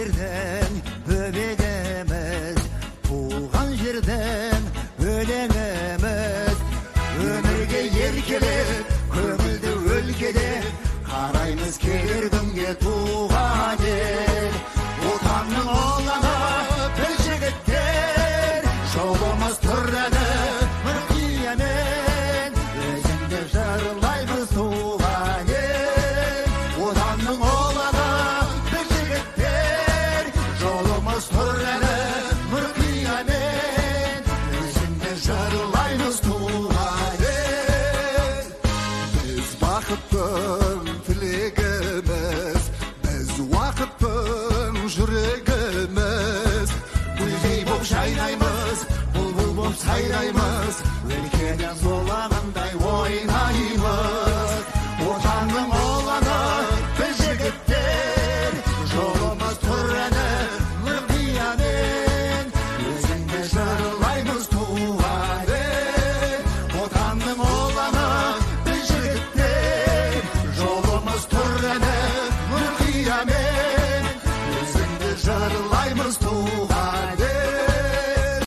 жерден бөбек емес, туған жерден өлең емес. Өмірге еркелеп, көңілді өлкеде, қараймыз келер күнге туған ел. Отанның ұланы бір жігіттер, жолымыз тұрады бір қиямен, өзіңді жырлаймыз туған ел. Отанның ұланы бір жігіттер, жолымыз тұрады бір қиямен, өзіңді жырлаймыз туған ел. Біз бақыттың тілегіміз, біз уақыттың жүрегіміз. Гүлдей боп жайнаймыз, бұлбұл боп сайраймыз, өлкенің зулап